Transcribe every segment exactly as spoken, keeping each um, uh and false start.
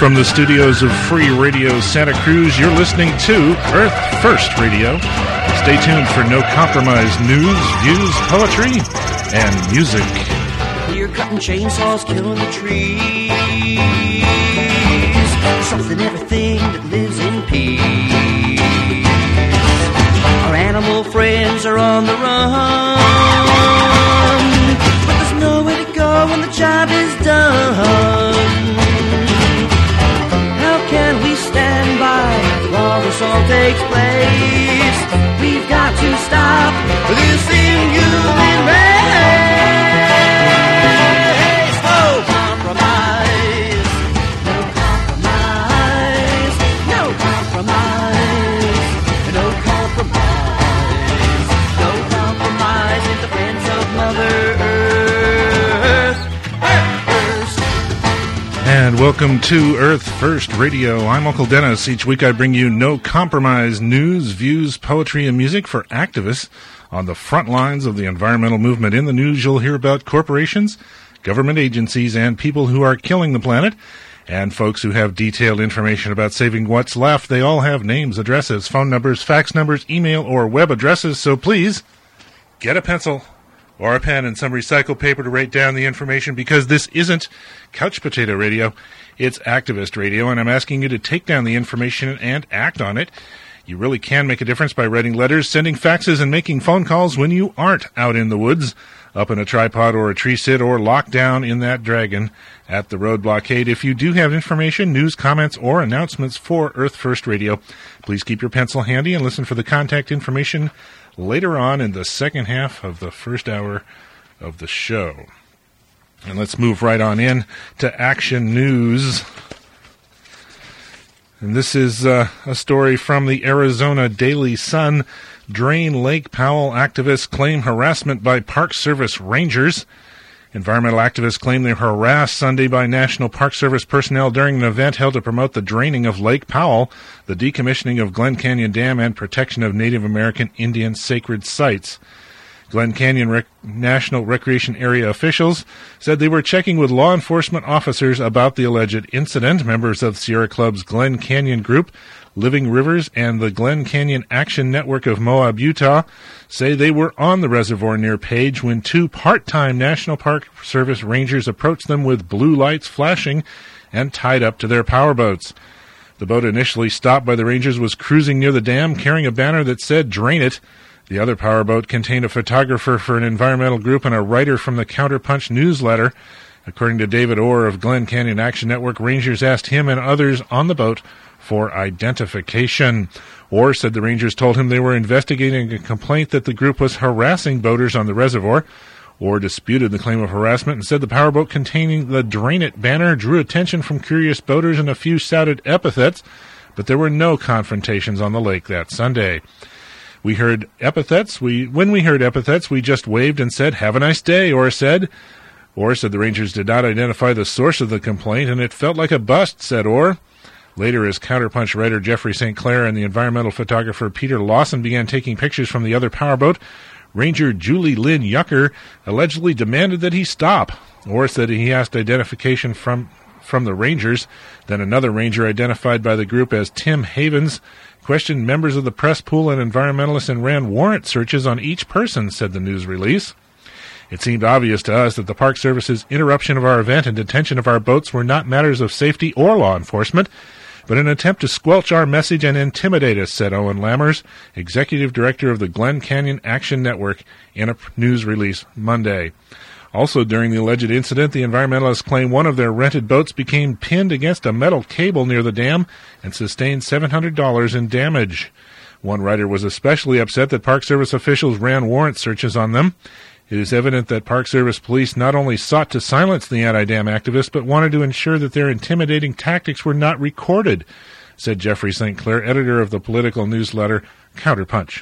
from the studios of Free Radio Santa Cruz, you're listening to Earth First Radio. Stay tuned for no compromise news, views, poetry, and music. You're cutting chainsaws, killing the trees. Something, everything that lives in peace. Our animal friends are on the run, but there's nowhere to go when the job is done. How can we stand by while this all takes place? We've got to stop this inhuman race. No compromise, no compromise, no compromise, no compromise, no compromise in defense of Mother Earth. Earth First. And welcome to Earth First Radio. I'm Uncle Dennis. Each week I bring you no compromise news, views, poetry, and music for activists on the front lines of the environmental movement. In the news, you'll hear about corporations, government agencies, and people who are killing the planet, and folks who have detailed information about saving what's left. They all have names, addresses, phone numbers, fax numbers, email, or web addresses, so please get a pencil or a pen and some recycled paper to write down the information, because this isn't couch potato radio, it's activist radio, and I'm asking you to take down the information and act on it. You really can make a difference by writing letters, sending faxes, and making phone calls when you aren't out in the woods, up in a tripod or a tree sit, or locked down in that dragon at the road blockade. If you do have information, news, comments, or announcements for Earth First Radio, please keep your pencil handy and listen for the contact information later on in the second half of the first hour of the show. And let's move right on in to Action News. And this is uh, a story from the Arizona Daily Sun. Drain Lake Powell activists claim harassment by Park Service rangers. Environmental activists claim they were harassed Sunday by National Park Service personnel during an event held to promote the draining of Lake Powell, the decommissioning of Glen Canyon Dam, and protection of Native American Indian sacred sites. Glen Canyon Rec- National Recreation Area officials said they were checking with law enforcement officers about the alleged incident. Members of Sierra Club's Glen Canyon Group, Living Rivers, and the Glen Canyon Action Network of Moab, Utah, say they were on the reservoir near Page when two part-time National Park Service rangers approached them with blue lights flashing and tied up to their powerboats. The boat initially stopped by the rangers was cruising near the dam carrying a banner that said, "Drain it." The other powerboat contained a photographer for an environmental group and a writer from the Counterpunch newsletter. According to David Orr of Glen Canyon Action Network, rangers asked him and others on the boat for identification. Orr said the rangers told him they were investigating a complaint that the group was harassing boaters on the reservoir. Orr disputed the claim of harassment and said the powerboat containing the "Drain It" banner drew attention from curious boaters and a few shouted epithets, but there were no confrontations on the lake that Sunday. We heard epithets. We when we heard epithets, we just waved and said, "Have a nice day," Orr said. Orr said the rangers did not identify the source of the complaint, and it felt like a bust, said Orr. Later, as Counterpunch writer Jeffrey Saint Clair and the environmental photographer Peter Lawson began taking pictures from the other powerboat, Ranger Julie Lynn Yucker allegedly demanded that he stop. Orr said he asked identification from, from the rangers. Then another ranger, identified by the group as Tim Havens, questioned members of the press pool and environmentalists and ran warrant searches on each person, said the news release. It seemed obvious to us that the Park Service's interruption of our event and detention of our boats were not matters of safety or law enforcement, but an attempt to squelch our message and intimidate us, said Owen Lammers, executive director of the Glen Canyon Action Network, in a news release Monday. Also during the alleged incident, the environmentalists claim one of their rented boats became pinned against a metal cable near the dam and sustained seven hundred dollars in damage. One writer was especially upset that Park Service officials ran warrant searches on them. It is evident that Park Service police not only sought to silence the anti-dam activists, but wanted to ensure that their intimidating tactics were not recorded, said Jeffrey Saint Clair, editor of the political newsletter Counterpunch.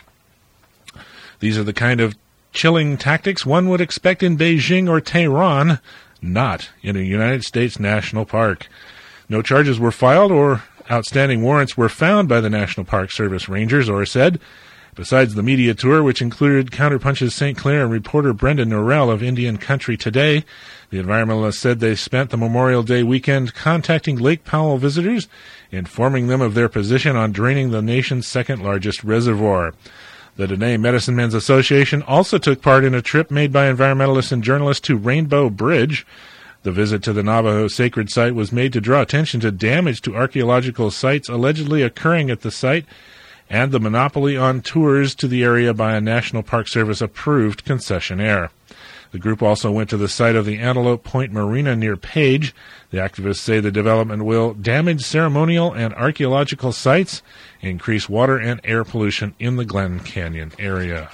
These are the kind of chilling tactics one would expect in Beijing or Tehran, not in a United States national park. No charges were filed or outstanding warrants were found by the National Park Service rangers, or said. Besides the media tour, which included Counterpunch's Saint Clair and reporter Brenda Norrell of Indian Country Today, the environmentalists said they spent the Memorial Day weekend contacting Lake Powell visitors, informing them of their position on draining the nation's second-largest reservoir. The Dene Medicine Men's Association also took part in a trip made by environmentalists and journalists to Rainbow Bridge. The visit to the Navajo sacred site was made to draw attention to damage to archaeological sites allegedly occurring at the site and the monopoly on tours to the area by a National Park Service-approved concessionaire. The group also went to the site of the Antelope Point Marina near Page. The activists say the development will damage ceremonial and archaeological sites, increase water and air pollution in the Glen Canyon area.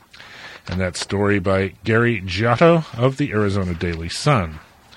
And that story by Gary Giotto of the Arizona Daily Sun.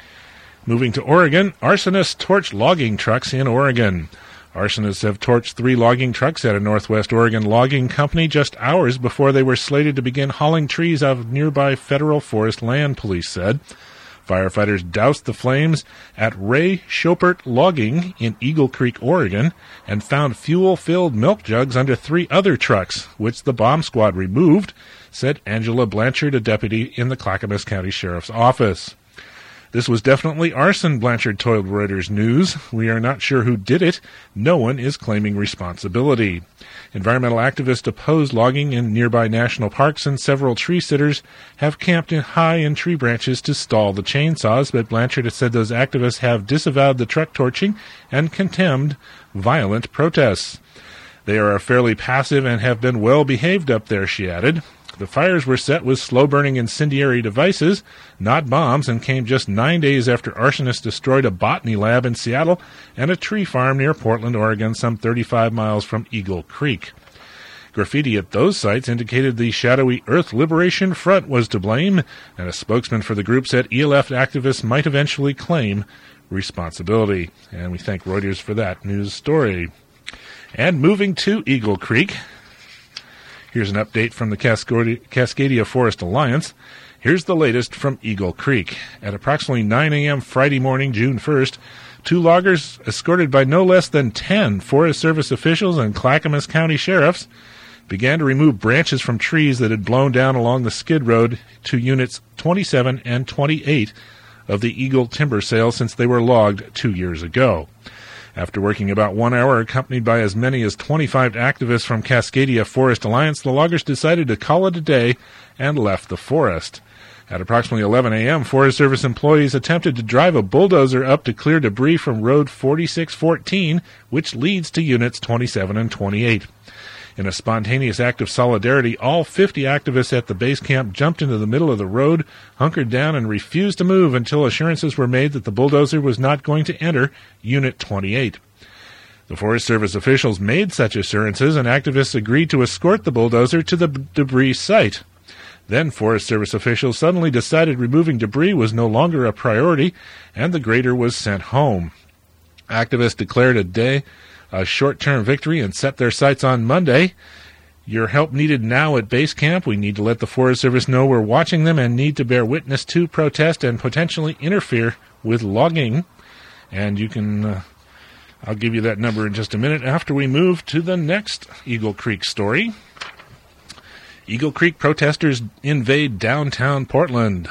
Moving to Oregon, arsonists torch logging trucks in Oregon. Arsonists have torched three logging trucks at a Northwest Oregon logging company just hours before they were slated to begin hauling trees out of nearby federal forest land, police said. Firefighters doused the flames at Ray Shopert Logging in Eagle Creek, Oregon, and found fuel-filled milk jugs under three other trucks, which the bomb squad removed, said Angela Blanchard, a deputy in the Clackamas County Sheriff's Office. This was definitely arson, Blanchard told Reuters News. We are not sure who did it. No one is claiming responsibility. Environmental activists oppose logging in nearby national parks, and several tree sitters have camped in high in tree branches to stall the chainsaws, but Blanchard has said those activists have disavowed the truck torching and condemned violent protests. They are fairly passive and have been well behaved up there, she added. The fires were set with slow-burning incendiary devices, not bombs, and came just nine days after arsonists destroyed a botany lab in Seattle and a tree farm near Portland, Oregon, some thirty-five miles from Eagle Creek. Graffiti at those sites indicated the shadowy Earth Liberation Front was to blame, and a spokesman for the group said E L F activists might eventually claim responsibility. And we thank Reuters for that news story. And moving to Eagle Creek, here's an update from the Cascadia Forest Alliance. Here's the latest from Eagle Creek. At approximately nine a.m. Friday morning, June first, two loggers, escorted by no less than ten Forest Service officials and Clackamas County sheriffs, began to remove branches from trees that had blown down along the skid road to units twenty-seven and twenty-eight of the Eagle timber sale since they were logged two years ago. After working about one hour, accompanied by as many as twenty-five activists from Cascadia Forest Alliance, the loggers decided to call it a day and left the forest. At approximately eleven a.m., Forest Service employees attempted to drive a bulldozer up to clear debris from Road forty-six fourteen, which leads to Units twenty-seven and twenty-eight. In a spontaneous act of solidarity, all fifty activists at the base camp jumped into the middle of the road, hunkered down, and refused to move until assurances were made that the bulldozer was not going to enter Unit twenty-eight. The Forest Service officials made such assurances, and activists agreed to escort the bulldozer to the b- debris site. Then Forest Service officials suddenly decided removing debris was no longer a priority, and the grader was sent home. Activists declared a day a short-term victory and set their sights on Monday. Your help needed now at base camp. We need to let the Forest Service know we're watching them and need to bear witness to, protest, and potentially interfere with logging. And you can, uh, I'll give you that number in just a minute after we move to the next Eagle Creek story. Eagle Creek protesters invade downtown Portland.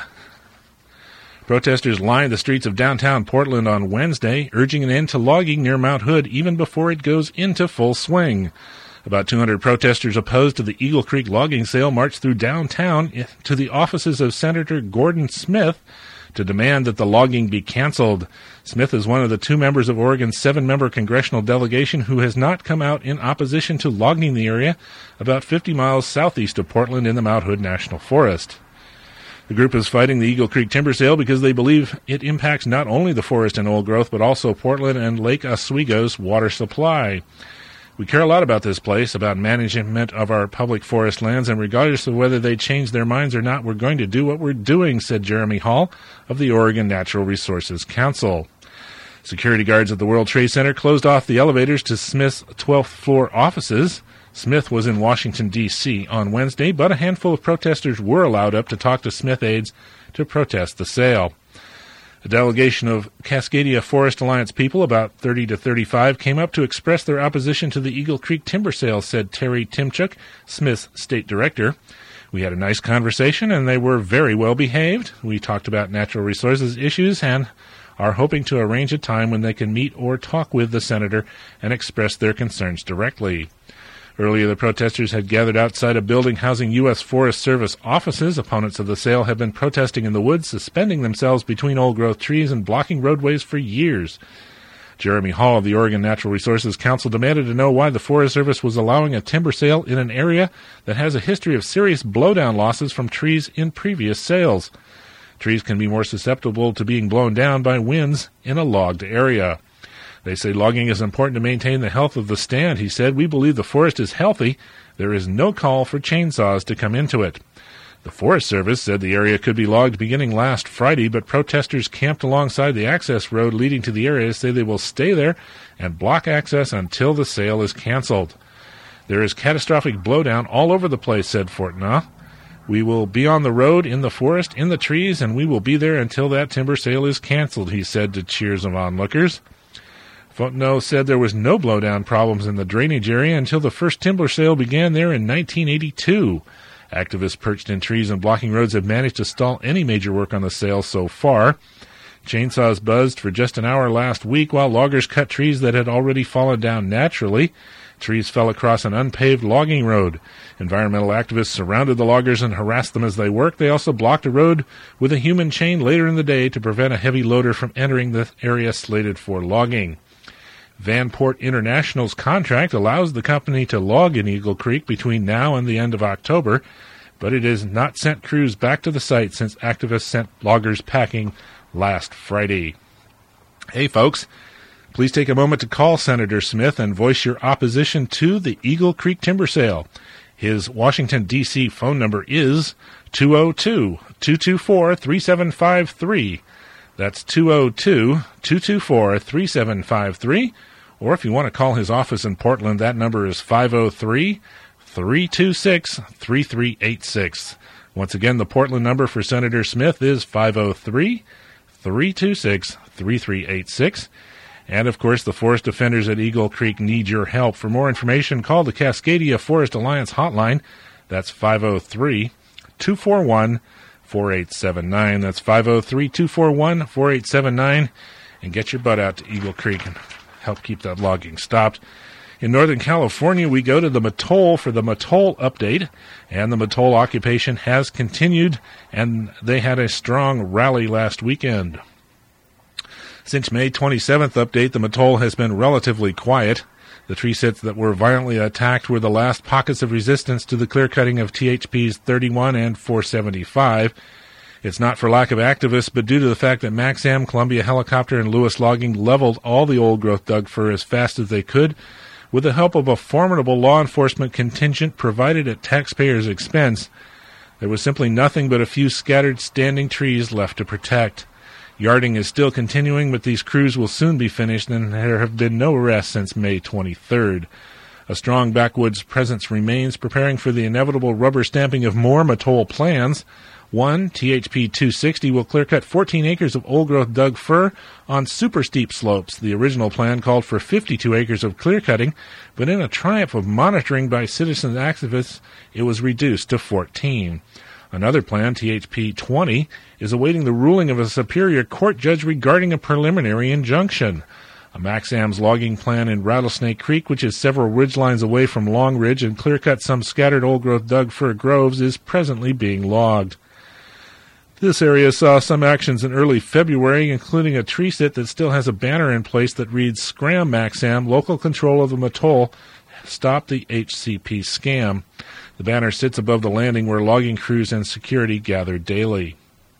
Protesters lined the streets of downtown Portland on Wednesday, urging an end to logging near Mount Hood even before it goes into full swing. About two hundred protesters opposed to the Eagle Creek logging sale marched through downtown to the offices of Senator Gordon Smith to demand that the logging be canceled. Smith is one of the two members of Oregon's seven-member congressional delegation who has not come out in opposition to logging the area about fifty miles southeast of Portland in the Mount Hood National Forest. The group is fighting the Eagle Creek timber sale because they believe it impacts not only the forest and old growth, but also Portland and Lake Oswego's water supply. We care a lot about this place, about management of our public forest lands, and regardless of whether they change their minds or not, we're going to do what we're doing, said Jeremy Hall of the Oregon Natural Resources Council. Security guards at the World Trade Center closed off the elevators to Smith's twelfth floor offices. Smith was in Washington, D C on Wednesday, but a handful of protesters were allowed up to talk to Smith aides to protest the sale. A delegation of Cascadia Forest Alliance people, about thirty to thirty-five, came up to express their opposition to the Eagle Creek timber sale, said Terry Timchuk, Smith's state director. We had a nice conversation, and they were very well behaved. We talked about natural resources issues and are hoping to arrange a time when they can meet or talk with the senator and express their concerns directly. Earlier, the protesters had gathered outside a building housing U S Forest Service offices. Opponents of the sale have been protesting in the woods, suspending themselves between old-growth trees and blocking roadways for years. Jeremy Hall of the Oregon Natural Resources Council demanded to know why the Forest Service was allowing a timber sale in an area that has a history of serious blowdown losses from trees in previous sales. Trees can be more susceptible to being blown down by winds in a logged area. They say logging is important to maintain the health of the stand, he said. We believe the forest is healthy. There is no call for chainsaws to come into it. The Forest Service said the area could be logged beginning last Friday, but protesters camped alongside the access road leading to the area say they will stay there and block access until the sale is canceled. There is catastrophic blowdown all over the place, said Fortnaugh. We will be on the road, in the forest, in the trees, and we will be there until that timber sale is canceled, he said to cheers of onlookers. Fontenot said there was no blowdown problems in the drainage area until the first timber sale began there in nineteen eighty-two. Activists perched in trees and blocking roads have managed to stall any major work on the sale so far. Chainsaws buzzed for just an hour last week while loggers cut trees that had already fallen down naturally. Trees fell across an unpaved logging road. Environmental activists surrounded the loggers and harassed them as they worked. They also blocked a road with a human chain later in the day to prevent a heavy loader from entering the area slated for logging. Vanport International's contract allows the company to log in Eagle Creek between now and the end of October, but it has not sent crews back to the site since activists sent loggers packing last Friday. Hey, folks, please take a moment to call Senator Smith and voice your opposition to the Eagle Creek timber sale. His Washington, D C phone number is two oh two, two two four, three seven five three. That's two oh two, two two four, three seven five three. Or if you want to call his office in Portland, that number is five oh three, three two six, three three eight six. Once again, the Portland number for Senator Smith is five oh three, three two six, three three eight six. And, of course, the forest defenders at Eagle Creek need your help. For more information, call the Cascadia Forest Alliance hotline. That's five oh three, two four one, four eight seven nine. That's five oh three, two four one, four eight seven nine. And get your butt out to Eagle Creek and help keep that logging stopped. In Northern California, we go to the Mattole for the Mattole update, and the Mattole occupation has continued, and they had a strong rally last weekend. Since May twenty-seventh update, the Mattole has been relatively quiet. The tree sits that were violently attacked were the last pockets of resistance to the clear-cutting of T H Ps thirty-one and four seventy-five. It's not for lack of activists, but due to the fact that Maxam, Columbia Helicopter, and Lewis Logging leveled all the old-growth Doug fir as fast as they could, with the help of a formidable law enforcement contingent provided at taxpayers' expense. There was simply nothing but a few scattered standing trees left to protect. Yarding is still continuing, but these crews will soon be finished, and there have been no arrests since May twenty-third. A strong backwoods presence remains, preparing for the inevitable rubber stamping of more Mattole plans. One, T H P two sixty, will clear-cut fourteen acres of old-growth Doug fir on super steep slopes. The original plan called for fifty-two acres of clear-cutting, but in a triumph of monitoring by citizen activists, it was reduced to fourteen. Another plan, T H P twenty, is awaiting the ruling of a Superior Court judge regarding a preliminary injunction. A Maxam's logging plan in Rattlesnake Creek, which is several ridgelines away from Long Ridge and clear-cut some scattered old-growth Doug fir groves, is presently being logged. This area saw some actions in early February, including a tree sit that still has a banner in place that reads, "Scram Maxam, local control of the Mattole, stop the H C P scam." The banner sits above the landing where logging crews and security gather daily.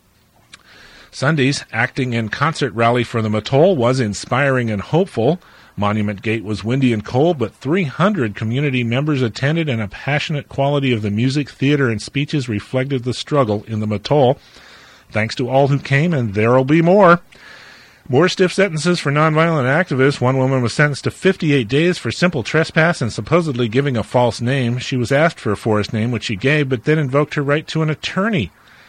Sunday's acting and concert rally for the Mattole was inspiring and hopeful. Monument Gate was windy and cold, but three hundred community members attended, and a passionate quality of the music, theater, and speeches reflected the struggle in the Mattole. Thanks to all who came, and there'll be more. More stiff sentences for nonviolent activists. One woman was sentenced to fifty-eight days for simple trespass and supposedly giving a false name. She was asked for a forest name, which she gave, but then invoked her right to an attorney.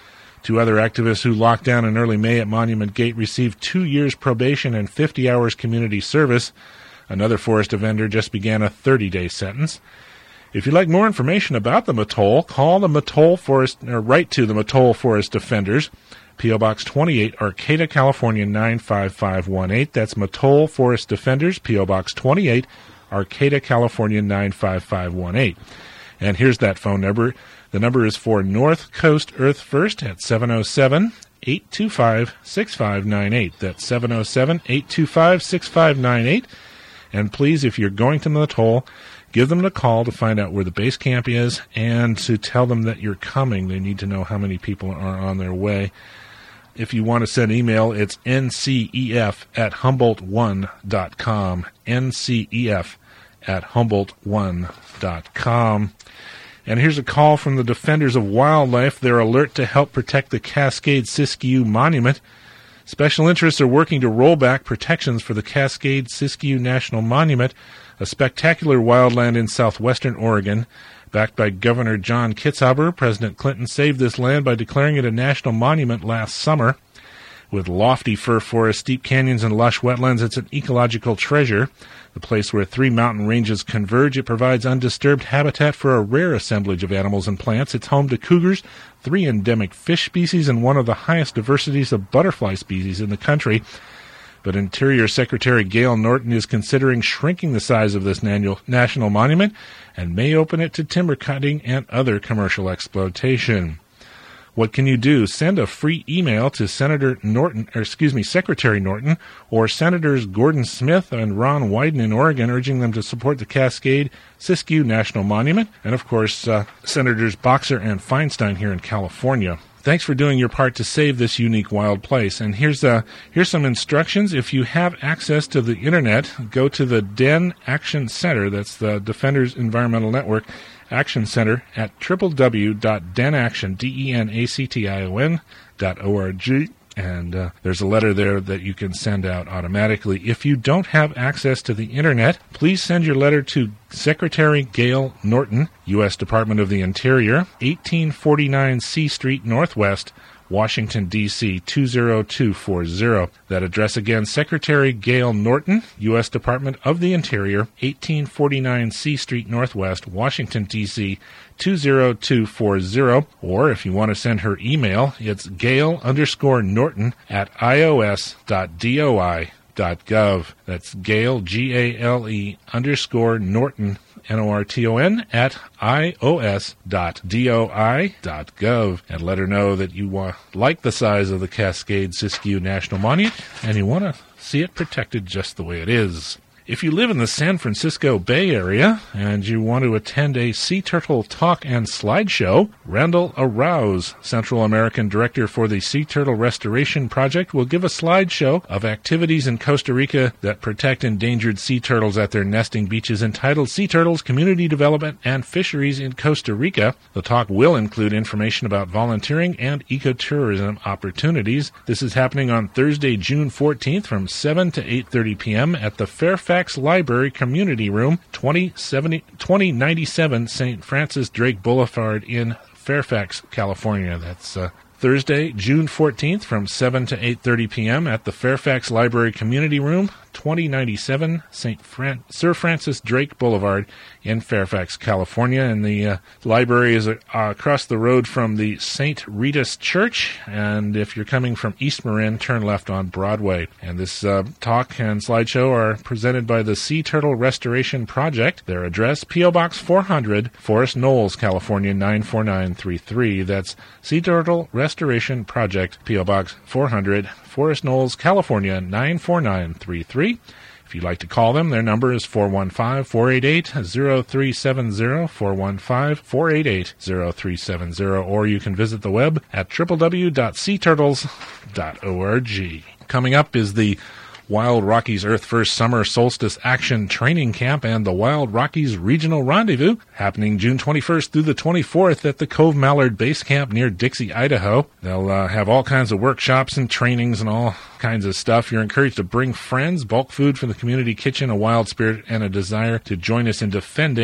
Two other activists who locked down in early May at Monument Gate received two years probation and fifty hours community service. Another forest offender just began a thirty-day sentence. If you'd like more information about the Mattole, call the Mattole Forest, or write to the Mattole Forest Defenders, P O. Box twenty-eight, Arcata, California, nine five five one eight. That's Mattole Forest Defenders, P O. Box twenty-eight, Arcata, California, nine five five one eight. And here's that phone number. The number is for North Coast Earth First at seven oh seven, eight two five, six five nine eight. That's seven oh seven, eight two five, six five nine eight. And please, if you're going to Mattole, give them a call to find out where the base camp is and to tell them that you're coming. They need to know how many people are on their way. If you want to send email, it's N C E F at Humboldt one dot com. N C E F at Humboldt one dot com. And here's a call from the Defenders of Wildlife. They're alert to help protect the Cascade-Siskiyou Monument. Special interests are working to roll back protections for the Cascade-Siskiyou National Monument, a spectacular wildland in southwestern Oregon. Backed by Governor John Kitzhaber, President Clinton saved this land by declaring it a national monument last summer. With lofty fir forests, steep canyons, and lush wetlands, it's an ecological treasure. The place where three mountain ranges converge, it provides undisturbed habitat for a rare assemblage of animals and plants. It's home to cougars, three endemic fish species, and one of the highest diversities of butterfly species in the country. But Interior Secretary Gale Norton is considering shrinking the size of this national monument and may open it to timber cutting and other commercial exploitation. What can you do? Send a free email to Senator Norton, or excuse me, Secretary Norton, or Senators Gordon Smith and Ron Wyden in Oregon, urging them to support the Cascade-Siskiyou National Monument, and of course, uh, Senators Boxer and Feinstein here in California. Thanks for doing your part to save this unique wild place. And here's uh, here's some instructions. If you have access to the internet, go to the D E N Action Center. That's the Defenders Environmental Network Action Center at w w w dot denaction, D E N A C T I O N, dot O R G. And uh, there's a letter there that you can send out automatically. If you don't have access to the internet, please send your letter to Secretary Gale Norton, U S Department of the Interior, eighteen forty-nine C Street Northwest, Washington, D C two oh two four oh. That address again, Secretary Gale Norton, U S Department of the Interior, eighteen forty-nine C Street Northwest, Washington, D C two oh two four oh. Or if you want to send her email, it's Gale underscore Norton at ios dot doi dot gov. That's Gale, G A L E underscore Norton, N O R T O N, at ios dot doi dot gov, and let her know that you uh, like the size of the Cascade-Siskiyou National Monument and you want to see it protected just the way it is. If you live in the San Francisco Bay Area and you want to attend a sea turtle talk and slideshow, Randall Arouse, Central American Director for the Sea Turtle Restoration Project, will give a slideshow of activities in Costa Rica that protect endangered sea turtles at their nesting beaches entitled Sea Turtles, Community Development, and Fisheries in Costa Rica. The talk will include information about volunteering and ecotourism opportunities. This is happening on Thursday, June fourteenth from seven to eight thirty p.m. at the Fairfax Library Community Room, twenty ninety-seven Saint Francis Drake Boulevard in Fairfax, California. That's uh, Thursday, June fourteenth from seven to eight thirty p.m. at the Fairfax Library Community Room, twenty ninety-seven Saint Fran- Sir Francis Drake Boulevard in Fairfax, California. And the uh, library is uh, across the road from the Saint Rita's Church. And if you're coming from East Marin, turn left on Broadway. And this uh, talk and slideshow are presented by the Sea Turtle Restoration Project. Their address, P O. Box four hundred, Forest Knolls, California, nine four nine three three. That's Sea Turtle Restoration Project, P O. Box four hundred, Forest Knolls, California, nine four nine three three. If you'd like to call them, their number is four one five, four eight eight, zero three seven zero, four one five, four eight eight, zero three seven zero, or you can visit the web at w w w dot sea turtles dot org. Coming up is the Wild Rockies Earth First Summer Solstice Action Training Camp and the Wild Rockies Regional Rendezvous, happening June twenty-first through the twenty-fourth at the Cove Mallard Base Camp near Dixie, Idaho. They'll uh, have all kinds of workshops and trainings and all kinds of stuff. You're encouraged to bring friends, bulk food from the community kitchen, a wild spirit, and a desire to join us in defending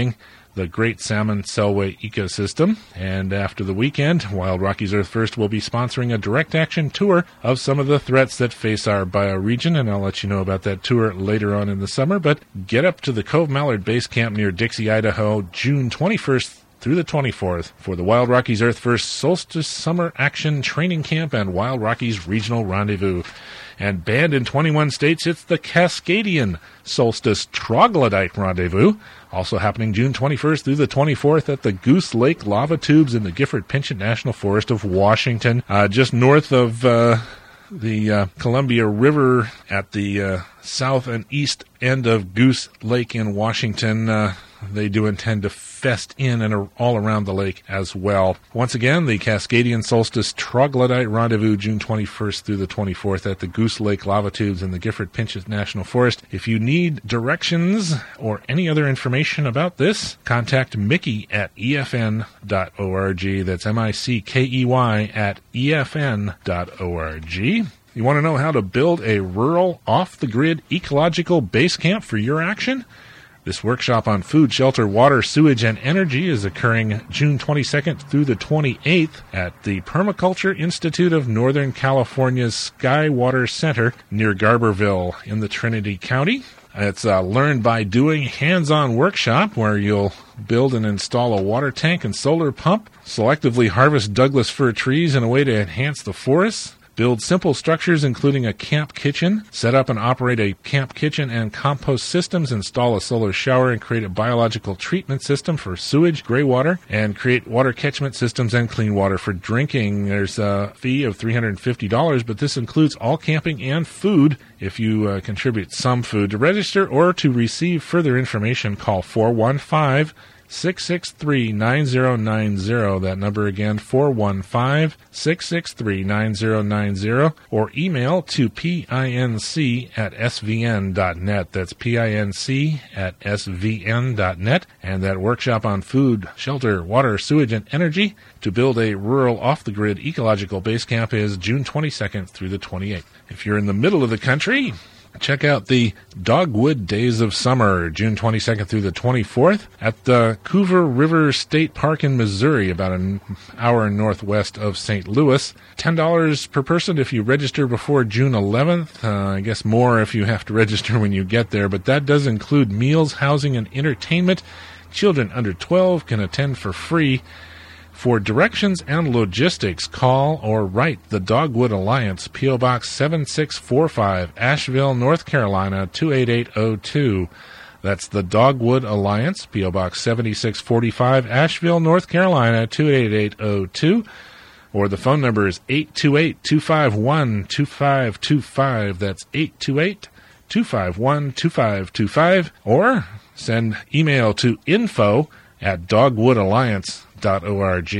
the Great Salmon Selway ecosystem. And after the weekend, Wild Rockies Earth First will be sponsoring a direct action tour of some of the threats that face our bioregion, and I'll let you know about that tour later on in the summer. But get up to the Cove Mallard Base Camp near Dixie, Idaho, June twenty-first through the twenty-fourth for the Wild Rockies Earth First Solstice Summer Action Training Camp and Wild Rockies Regional Rendezvous. And banned in twenty-one states, it's the Cascadian Solstice Troglodyte Rendezvous, also happening June twenty-first through the twenty-fourth at the Goose Lake Lava Tubes in the Gifford-Pinchot National Forest of Washington, uh, just north of uh, the uh, Columbia River at the uh, south and east end of Goose Lake in Washington. Uh, they do intend to fest in and all around the lake as well. Once again, the Cascadian Solstice Troglodyte Rendezvous, June twenty-first through the twenty-fourth at the Goose Lake Lava Tubes in the Gifford-Pinchot National Forest. If you need directions or any other information about this, contact Mickey at E F N dot org. That's M I C K E Y at E F N dot org. You want to know how to build a rural, off-the-grid ecological base camp for your action? This workshop on food, shelter, water, sewage, and energy is occurring June twenty-second through the twenty-eighth at the Permaculture Institute of Northern California's Skywater Center near Garberville in the Trinity County. It's a learn by doing hands-on workshop where you'll build and install a water tank and solar pump, selectively harvest Douglas fir trees in a way to enhance the forests, build simple structures including a camp kitchen, set up and operate a camp kitchen and compost systems, install a solar shower and create a biological treatment system for sewage, gray water, and create water catchment systems and clean water for drinking. There's a fee of three hundred fifty dollars, but this includes all camping and food if you uh, contribute some food. To register or to receive further information, call four one five, six six three, nine zero nine zero. That number again, four one five, six six three, nine zero nine zero, or email to pinc at s v n dot net. That's pinc at s v n dot net. And that workshop on food, shelter, water, sewage, and energy to build a rural off-the-grid ecological base camp is June twenty-second through the twenty-eighth. If you're in the middle of the country, check out the Dogwood Days of Summer, June twenty-second through the twenty-fourth at the Coover River State Park in Missouri, about an hour northwest of Saint Louis. ten dollars per person if you register before June eleventh. Uh, I guess more if you have to register when you get there, but that does include meals, housing, and entertainment. Children under twelve can attend for free. For directions and logistics, call or write the Dogwood Alliance, P O. Box seven six four five, Asheville, North Carolina, two eight eight zero two. That's the Dogwood Alliance, P O. Box seven six four five, Asheville, North Carolina, two eight eight zero two. Or the phone number is eight two eight, two five one, two five two five. That's eight two eight, two five one, two five two five. Or send email to info at dogwood alliance dot org.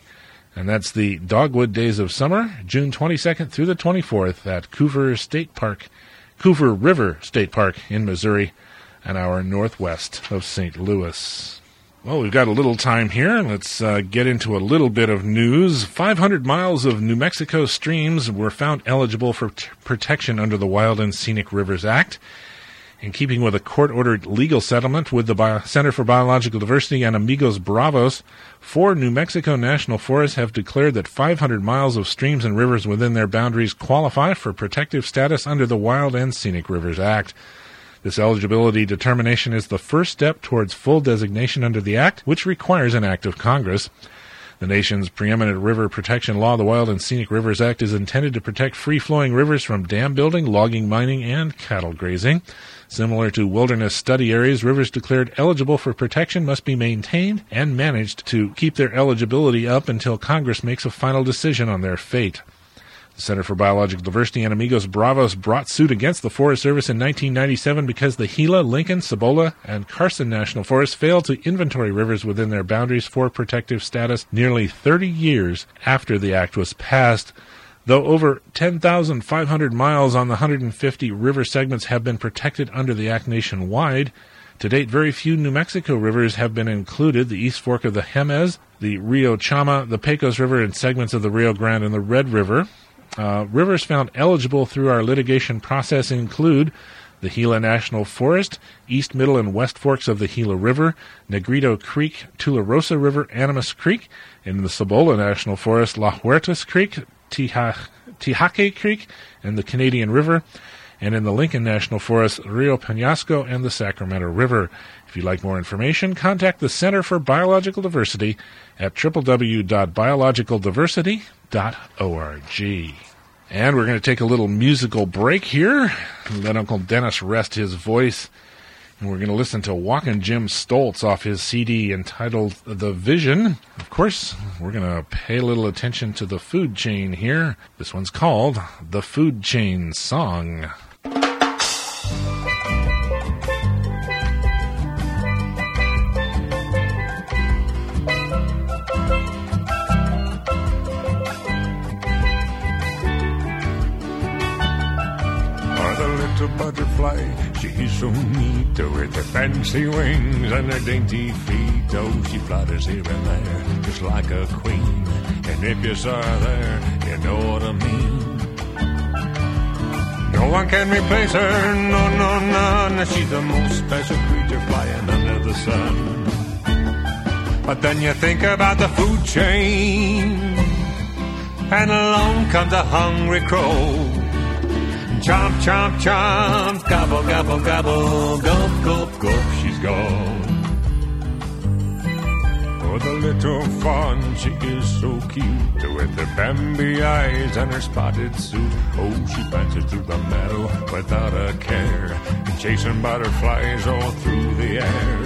And that's the Dogwood Days of Summer, June twenty-second through the twenty-fourth at Coover State Park, Coover River State Park in Missouri, an hour northwest of Saint Louis. Well, we've got a little time here. Let's uh, get into a little bit of news. five hundred miles of New Mexico streams were found eligible for t- protection under the Wild and Scenic Rivers Act. In keeping with a court-ordered legal settlement with the Bio- Center for Biological Diversity and Amigos Bravos, four New Mexico national forests have declared that five hundred miles of streams and rivers within their boundaries qualify for protective status under the Wild and Scenic Rivers Act. This eligibility determination is the first step towards full designation under the Act, which requires an act of Congress. The nation's preeminent river protection law, the Wild and Scenic Rivers Act, is intended to protect free-flowing rivers from dam building, logging, mining, and cattle grazing. Similar to wilderness study areas, rivers declared eligible for protection must be maintained and managed to keep their eligibility up until Congress makes a final decision on their fate. The Center for Biological Diversity and Amigos Bravos brought suit against the Forest Service in nineteen ninety-seven because the Gila, Lincoln, Cibola, and Carson National Forests failed to inventory rivers within their boundaries for protective status nearly thirty years after the act was passed. Though over ten thousand five hundred miles on the one hundred fifty river segments have been protected under the act nationwide, to date very few New Mexico rivers have been included: the East Fork of the Jemez, the Rio Chama, the Pecos River, and segments of the Rio Grande and the Red River. Uh, rivers found eligible through our litigation process include the Gila National Forest, east, middle, and west forks of the Gila River, Negrito Creek, Tularosa River, Animas Creek, in the Cibola National Forest, La Huertas Creek, Tija- Tihake Creek, and the Canadian River, and in the Lincoln National Forest, Rio Penasco and the Sacramento River. If you'd like more information, contact the Center for Biological Diversity at w w w dot biological diversity dot org. And we're going to take a little musical break here, let Uncle Dennis rest his voice, and we're going to listen to Walkin' Jim Stoltz off his C D entitled The Vision. Of course, we're going to pay a little attention to the food chain here. This one's called The Food Chain Song. Butterfly, she's so neat with her fancy wings and her dainty feet. Oh, she flutters here and there just like a queen. And if you saw her there, you know what I mean. No one can replace her, no, no, none. She's the most special creature flying under the sun. But then you think about the food chain, and along comes a hungry crow. Chomp, chomp, chomp, gobble, gobble, gobble, gulp, gulp, gulp, she's gone. Oh, the little fawn, she is so cute, with her Bambi eyes and her spotted suit. Oh, she bounces through the meadow without a care, chasing butterflies all through the air.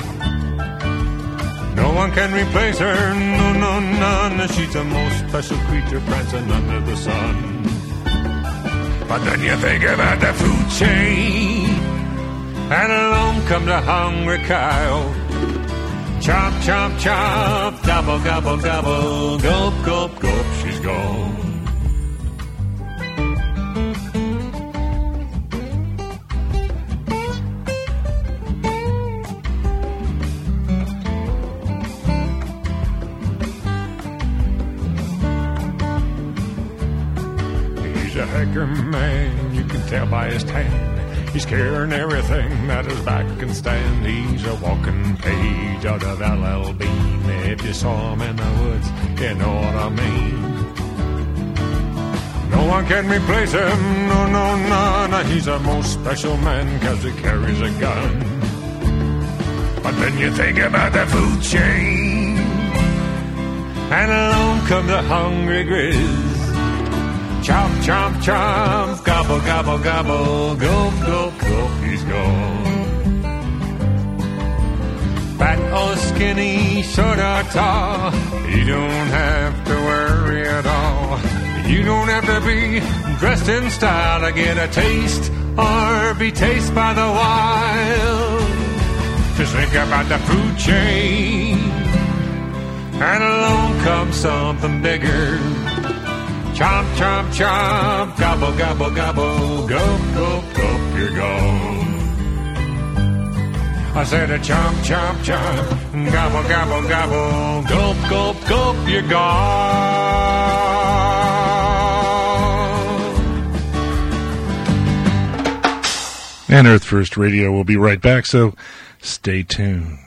No one can replace her, no, no, none. She's the most special creature prancing under the sun. But then you think about the food chain, and along comes a hungry cow. Chomp, chomp, chomp, gobble, gobble, gobble, gulp, gulp, gulp, she's gone. He's a hacker man, you can tell by his tan. He's carrying everything that his back can stand. He's a walking page out of L L Bean. If you saw him in the woods, you know what I mean. No one can replace him, no, no, none. He's a most special man, cause he carries a gun. But then you think about the food chain, and along comes the hungry grizz. Chomp, chomp, chomp, gobble, gobble, gobble, gulp, gulp, gulp, he's gone. Fat or skinny, short or tall, you don't have to worry at all. You don't have to be dressed in style to get a taste or be tasted by the wild. Just think about the food chain, and along comes something bigger. Chomp, chomp, chomp, gobble, gobble, gobble, gulp, gulp, gulp, you're gone. I said a chomp, chomp, chomp, gobble, gobble, gobble, gulp, gulp, gulp, you're gone. And Earth First Radio will be right back, so stay tuned.